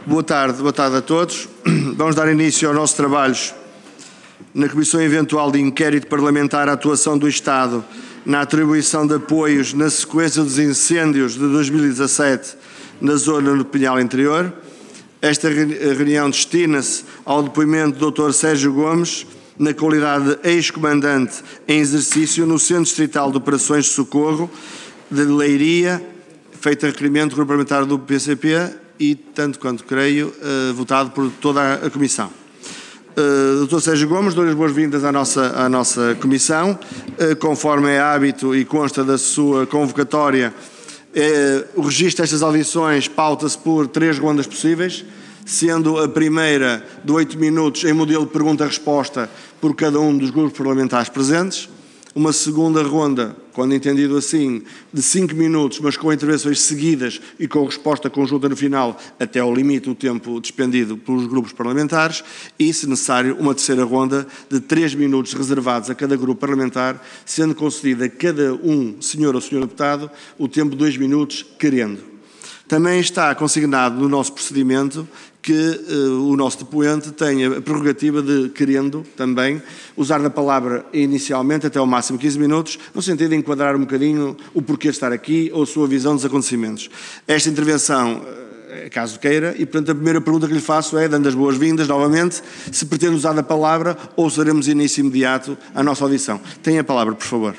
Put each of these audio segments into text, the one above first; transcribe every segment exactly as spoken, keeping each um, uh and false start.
Boa tarde, boa tarde a todos. Vamos dar início aos nossos trabalhos na Comissão Eventual de Inquérito Parlamentar à Atuação do Estado na atribuição de apoios na sequência dos incêndios de dois mil e dezassete na zona do Pinhal Interior. Esta reunião destina-se ao depoimento do doutor Sérgio Gomes, na qualidade de ex-comandante em exercício no Centro Distrital de Operações de Socorro de Leiria, feito a requerimento parlamentar do P C P e, tanto quanto creio, uh, votado por toda a Comissão. Uh, doutor Sérgio Gomes, dou-lhe as boas-vindas à nossa, à nossa Comissão. Uh, conforme é hábito e consta da sua convocatória, uh, o registro destas audições pauta-se por três rondas possíveis, sendo a primeira de oito minutos em modelo de pergunta-resposta por cada um dos grupos parlamentares presentes. Uma segunda ronda, quando entendido assim, de cinco minutos, mas com intervenções seguidas e com resposta conjunta no final, até ao limite do tempo despendido pelos grupos parlamentares. E, se necessário, uma terceira ronda de três minutos reservados a cada grupo parlamentar, sendo concedida a cada um, senhor ou senhor deputado, o tempo de dois minutos, querendo. Também está consignado no nosso procedimento que uh, o nosso depoente tenha a prerrogativa de, querendo também, usar da palavra inicialmente até ao máximo quinze minutos, no sentido de enquadrar um bocadinho o porquê de estar aqui ou a sua visão dos acontecimentos. Esta intervenção, uh, caso queira, e portanto a primeira pergunta que lhe faço é, dando as boas-vindas novamente, se pretende usar da palavra ou se daremos início imediato à nossa audição. Tenha a palavra, por favor.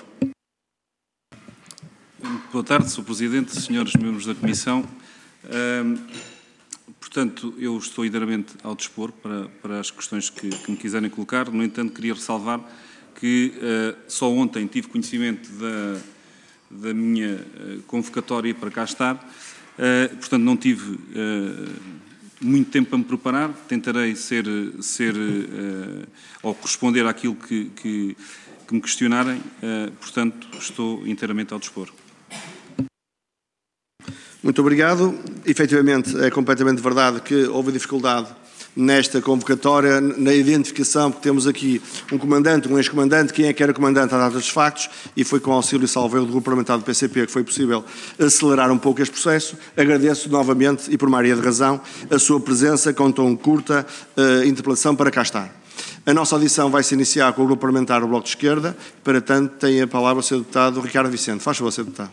Boa tarde, senhor Presidente, senhores membros da Comissão. Um, portanto, eu estou inteiramente ao dispor para, para as questões que, que me quiserem colocar. No entanto, queria ressalvar que uh, só ontem tive conhecimento da, da minha uh, convocatória para cá estar. Uh, portanto, não tive uh, muito tempo para me preparar. Tentarei ser, ser uh, ou corresponder àquilo que, que, que me questionarem. Uh, portanto, estou inteiramente ao dispor. Muito obrigado. Efetivamente, é completamente verdade que houve dificuldade nesta convocatória, na identificação, porque temos aqui um comandante, um ex-comandante, quem é que era comandante à data dos factos, e foi com auxílio e salvo do grupo parlamentar do P C P que foi possível acelerar um pouco este processo. Agradeço novamente, e por maioria de razão, a sua presença com tão curta uh, interpelação para cá estar. A nossa audição vai se iniciar com o grupo parlamentar do Bloco de Esquerda. Para tanto, tem a palavra o senhor deputado Ricardo Vicente. Faz favor, senhor deputado.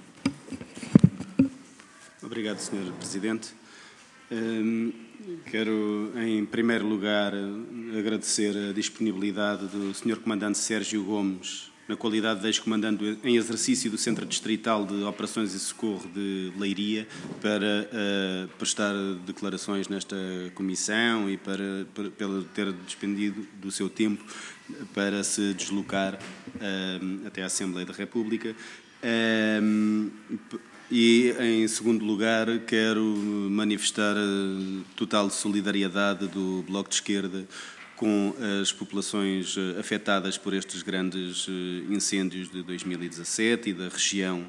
Obrigado, senhor Presidente. Um, quero, em primeiro lugar, agradecer a disponibilidade do senhor Comandante Sérgio Gomes, na qualidade de ex-comandante em exercício do Centro Distrital de Operações e Socorro de Leiria, para uh, prestar declarações nesta comissão e para, para, para ter despendido do seu tempo para se deslocar uh, até à Assembleia da República. Uh, E, em segundo lugar, quero manifestar a total solidariedade do Bloco de Esquerda com as populações afetadas por estes grandes incêndios de dois mil e dezassete e da região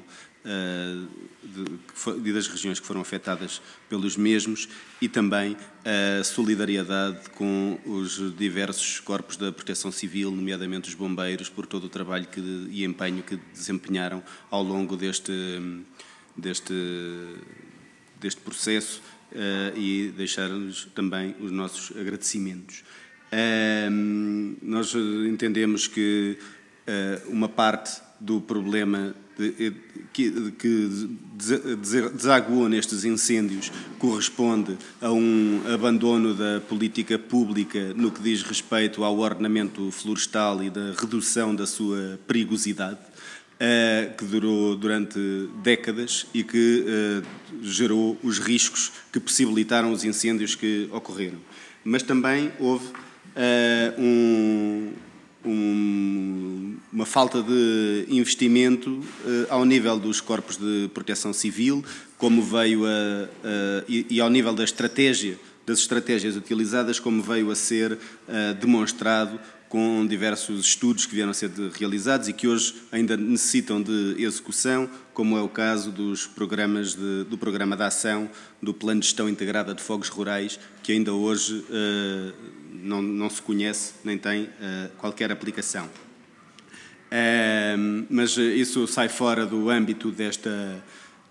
e das regiões que foram afetadas pelos mesmos, e também a solidariedade com os diversos corpos da Proteção Civil, nomeadamente os bombeiros, por todo o trabalho que, e empenho que desempenharam ao longo deste Deste, deste processo uh, e deixar-lhes também os nossos agradecimentos. Uh, nós entendemos que uh, uma parte do problema de, que, que desaguou nestes incêndios corresponde a um abandono da política pública no que diz respeito ao ordenamento florestal e da redução da sua perigosidade, Uh, que durou durante décadas e que uh, gerou os riscos que possibilitaram os incêndios que ocorreram. Mas também houve uh, um, um, uma falta de investimento uh, ao nível dos corpos de proteção civil, como veio a, a, e, e ao nível da estratégia, das estratégias utilizadas, como veio a ser uh, demonstrado com diversos estudos que vieram a ser realizados e que hoje ainda necessitam de execução, como é o caso dos programas de, do Programa de Ação, do Plano de Gestão Integrada de Fogos Rurais, que ainda hoje uh, não, não se conhece nem tem uh, qualquer aplicação. Uh, mas isso sai fora do âmbito desta,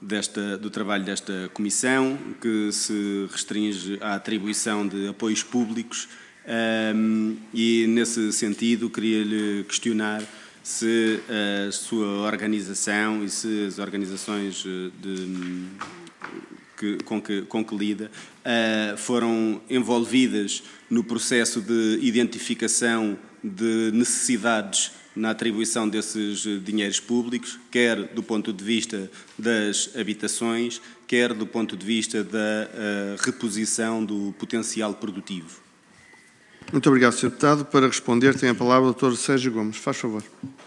desta, do trabalho desta comissão, que se restringe à atribuição de apoios públicos, um, e, nesse sentido, queria-lhe questionar se a sua organização e se as organizações de, que, com, que, com que lida uh, foram envolvidas no processo de identificação de necessidades na atribuição desses dinheiros públicos, quer do ponto de vista das habitações, quer do ponto de vista da uh, reposição do potencial produtivo. Muito obrigado, senhor Deputado. Para responder, tem a palavra o doutor Sérgio Gomes. Faz favor.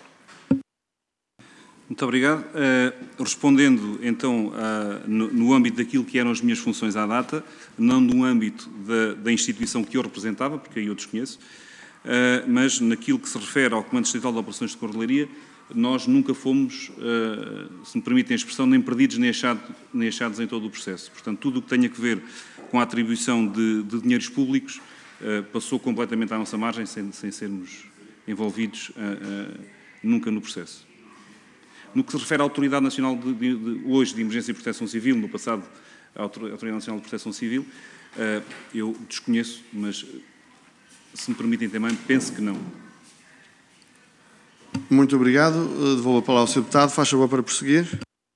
Muito obrigado. Uh, respondendo, então, uh, no, no âmbito daquilo que eram as minhas funções à data, não no âmbito da, da instituição que eu representava, porque aí eu desconheço, uh, mas naquilo que se refere ao Comando Distrital de Operações de Correlaria, nós nunca fomos, uh, se me permitem a expressão, nem perdidos nem, achado, nem achados em todo o processo. Portanto, tudo o que tenha a ver com a atribuição de, de dinheiros públicos uh, passou completamente à nossa margem, sem, sem sermos envolvidos uh, uh, nunca no processo. No que se refere à Autoridade Nacional de, de, de, hoje de Emergência e Proteção Civil, no passado a Autoridade Nacional de Proteção Civil, uh, eu desconheço, mas, se me permitem também, penso que não. Muito obrigado. Devolvo a palavra ao senhor Deputado. Faz favor para prosseguir.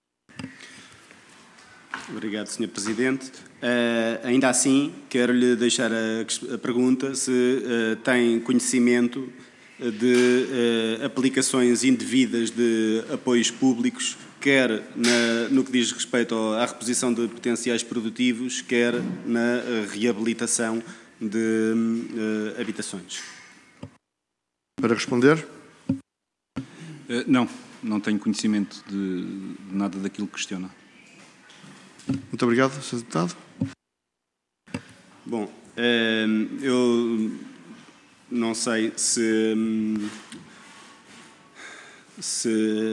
Obrigado, senhor Presidente. Uh, ainda assim, quero-lhe deixar a, a pergunta se uh, tem conhecimento de uh, aplicações indevidas de apoios públicos, quer na, no que diz respeito à reposição de potenciais produtivos, quer na uh, reabilitação de uh, habitações. Para responder. Uh, não, não tenho conhecimento de, de nada daquilo que questiona. Muito obrigado, senhor Deputado. Bom, uh, eu não sei se, se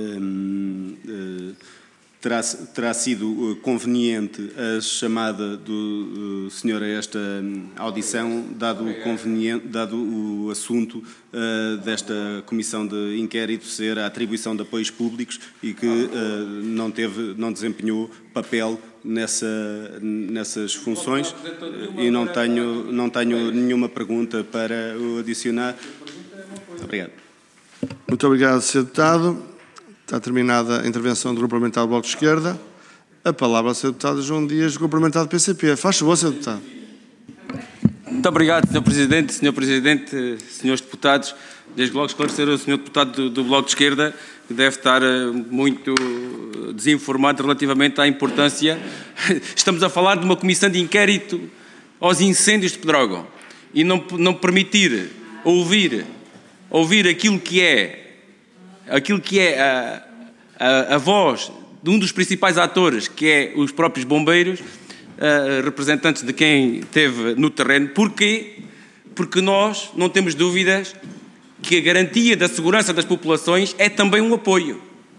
uh, terá, terá sido conveniente a chamada do, do senhor a esta audição, dado o, conveniente, dado o assunto uh, desta comissão de inquérito ser a atribuição de apoios públicos e que uh, não, teve, não desempenhou papel nessa, nessas funções, e não tenho, não tenho nenhuma pergunta para o adicionar. Obrigado. Muito obrigado, senhor Deputado. Está terminada a intervenção do Grupo Parlamentar do Bloco de Esquerda. A palavra ao senhor Deputado João Dias, do Grupo Parlamentar do P C P. Faz favor, senhor Deputado. Muito obrigado, senhor Presidente, senhor Presidente, senhores Deputados. Desde logo esclarecer ao senhor Deputado do, do Bloco de Esquerda, que deve estar muito desinformado relativamente à importância. Estamos a falar de uma comissão de inquérito aos incêndios de Pedrógão e não, não permitir ouvir, ouvir aquilo que é, aquilo que é a, a, a voz de um dos principais atores, que é os próprios bombeiros, uh, representantes de quem esteve no terreno. Porquê? Porque nós não temos dúvidas que a garantia da segurança das populações é também um apoio.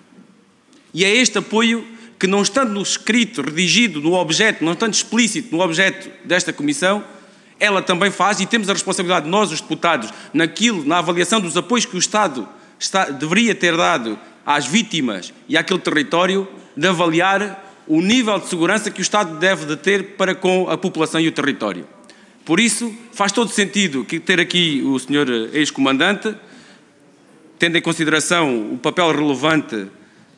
E é este apoio que, não estando no escrito, redigido, no objeto, não estando explícito no objeto desta comissão, ela também faz, e temos a responsabilidade, nós os deputados, naquilo, na avaliação dos apoios que o Estado está, deveria ter dado às vítimas e àquele território, de avaliar o nível de segurança que o Estado deve de ter para com a população e o território. Por isso, faz todo sentido que ter aqui o senhor ex-comandante, tendo em consideração o papel relevante uh,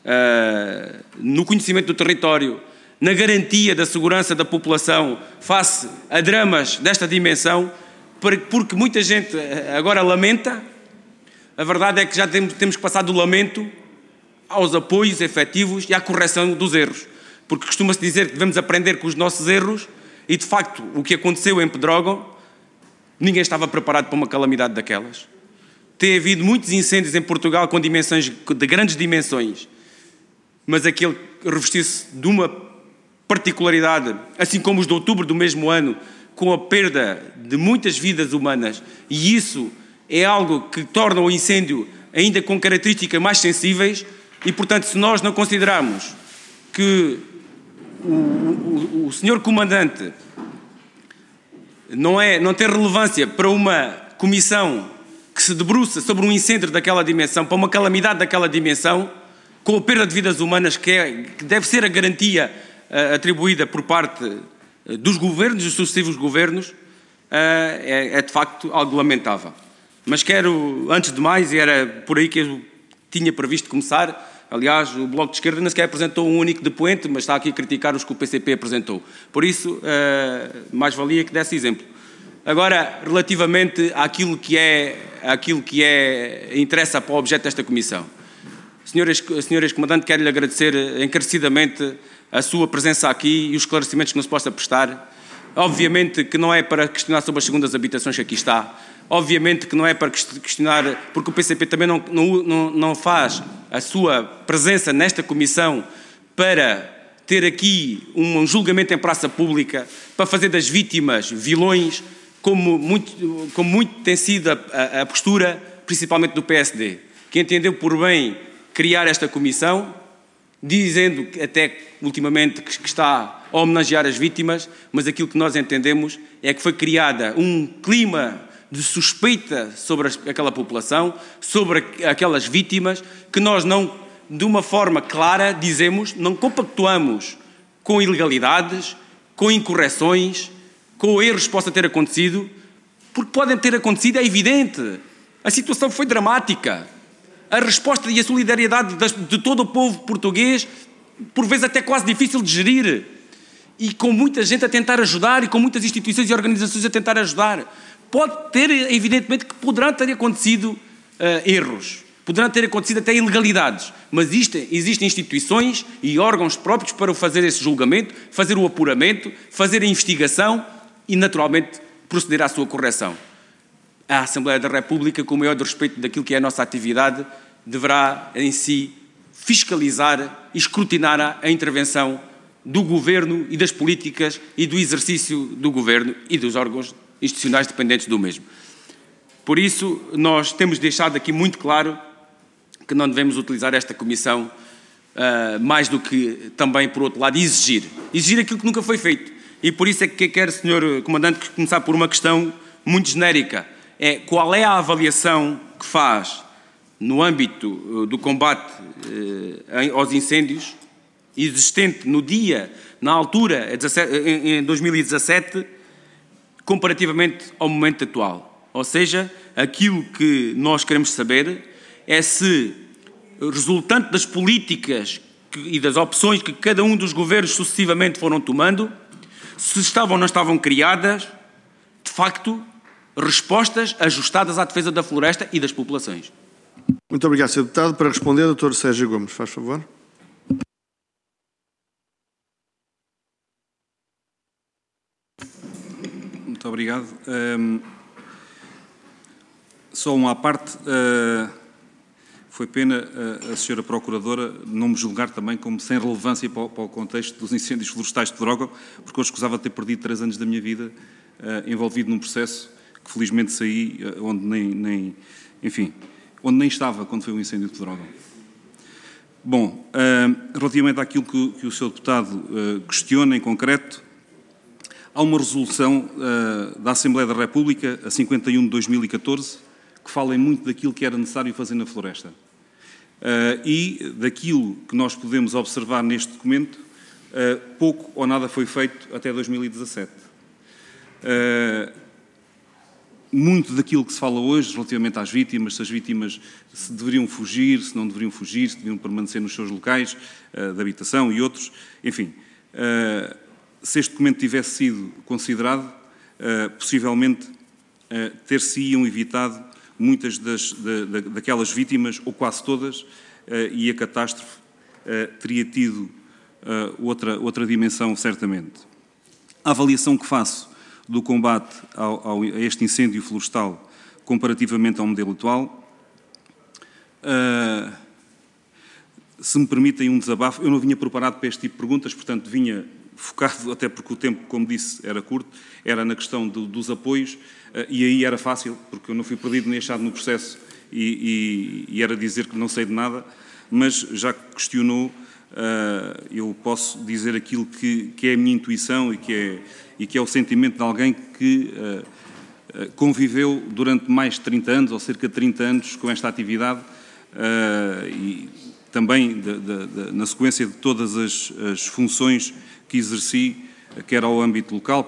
no conhecimento do território, na garantia da segurança da população face a dramas desta dimensão, porque muita gente agora lamenta. A verdade é que já temos, temos que passar do lamento aos apoios efetivos e à correção dos erros, porque costuma-se dizer que devemos aprender com os nossos erros. E, de facto, o que aconteceu em Pedrógão, ninguém estava preparado para uma calamidade daquelas. Tem havido muitos incêndios em Portugal com dimensões, de grandes dimensões, mas aquele revestiu-se de uma particularidade, assim como os de outubro do mesmo ano, com a perda de muitas vidas humanas. E isso é algo que torna o incêndio ainda com características mais sensíveis e, portanto, se nós não considerarmos que O, o, o senhor comandante não, é, não tem relevância para uma comissão que se debruça sobre um incêndio daquela dimensão, para uma calamidade daquela dimensão, com a perda de vidas humanas, que, é, que deve ser a garantia uh, atribuída por parte uh, dos governos, dos sucessivos governos, uh, é, é de facto algo lamentável. Mas quero, antes de mais, e era por aí que eu tinha previsto começar, aliás, o Bloco de Esquerda nem sequer apresentou um único depoente, mas está aqui a criticar os que o P C P apresentou. Por isso, uh, mais valia que desse exemplo. Agora, relativamente àquilo que é, àquilo que é, interessa para o objeto desta comissão. Senhores, senhores Comandante, quero-lhe agradecer encarecidamente a sua presença aqui e os esclarecimentos que nos possa prestar. Obviamente que não é para questionar sobre as segundas habitações que aqui está. Obviamente que não é para questionar, porque o P C P também não, não, não faz a sua presença nesta comissão para ter aqui um julgamento em praça pública, para fazer das vítimas vilões, como muito, como muito tem sido a, a postura, principalmente do P S D, que entendeu por bem criar esta comissão, dizendo até ultimamente que está a homenagear as vítimas, mas aquilo que nós entendemos é que foi criada um clima de suspeita sobre aquela população, sobre aquelas vítimas, que nós não, de uma forma clara, dizemos, não compactuamos com ilegalidades, com incorreções, com erros que possam ter acontecido, porque podem ter acontecido, é evidente. A situação foi dramática. A resposta e a solidariedade de todo o povo português, por vezes até quase difícil de gerir, e com muita gente a tentar ajudar, e com muitas instituições e organizações a tentar ajudar. Pode ter, evidentemente, que poderão ter acontecido uh, erros, poderão ter acontecido até ilegalidades, mas isto, existem instituições e órgãos próprios para fazer esse julgamento, fazer o apuramento, fazer a investigação e, naturalmente, proceder à sua correção. A Assembleia da República, com o maior respeito daquilo que é a nossa atividade, deverá, em si, fiscalizar e escrutinar a intervenção do Governo e das políticas e do exercício do Governo e dos órgãos institucionais dependentes do mesmo. Por isso, nós temos deixado aqui muito claro que não devemos utilizar esta comissão uh, mais do que também, por outro lado, exigir. Exigir aquilo que nunca foi feito. E por isso é que quero, senhor Comandante, começar por uma questão muito genérica. É qual é a avaliação que faz no âmbito uh, do combate uh, aos incêndios, existente no dia, na altura, em dois mil e dezassete, comparativamente ao momento atual. Ou seja, aquilo que nós queremos saber é se, resultante das políticas que, e das opções que cada um dos governos sucessivamente foram tomando, se estavam ou não estavam criadas, de facto, respostas ajustadas à defesa da floresta e das populações. Muito obrigado, senhor Deputado. Para responder, doutor Sérgio Gomes, faz favor. Muito obrigado. Um, só uma à parte, uh, foi pena uh, a senhora Procuradora não me julgar também como sem relevância para o, para o contexto dos incêndios florestais de Pedrógão, porque eu escusava de ter perdido três anos da minha vida uh, envolvido num processo que felizmente saí, uh, onde nem, nem, enfim, onde nem estava quando foi o incêndio de Pedrógão. Bom, uh, relativamente àquilo que, que o senhor Deputado uh, questiona em concreto, há uma resolução uh, da Assembleia da República, a cinquenta e um de dois mil e catorze, que fala muito daquilo que era necessário fazer na floresta. Uh, e daquilo que nós podemos observar neste documento, uh, pouco ou nada foi feito até dois mil e dezassete. Uh, muito daquilo que se fala hoje relativamente às vítimas, se as vítimas se deveriam fugir, se não deveriam fugir, se deveriam permanecer nos seus locais uh, de habitação e outros, enfim... Uh, se este documento tivesse sido considerado, uh, possivelmente uh, ter-se-iam evitado muitas das, da, da, daquelas vítimas, ou quase todas, uh, e a catástrofe uh, teria tido uh, outra, outra dimensão, certamente. A avaliação que faço do combate ao, ao, a este incêndio florestal comparativamente ao modelo atual, uh, se me permitem um desabafo, eu não vinha preparado para este tipo de perguntas, portanto vinha focado, até porque o tempo, como disse, era curto, era na questão do, dos apoios, uh, e aí era fácil, porque eu não fui perdido nem achado no processo, e, e, e era dizer que não sei de nada, mas já que questionou, uh, eu posso dizer aquilo que, que é a minha intuição e que é, e que é o sentimento de alguém que uh, uh, conviveu durante mais de trinta anos, ou cerca de trinta anos, com esta atividade, uh, e também de, de, de, na sequência de todas as, as funções que exerci, quer ao âmbito local,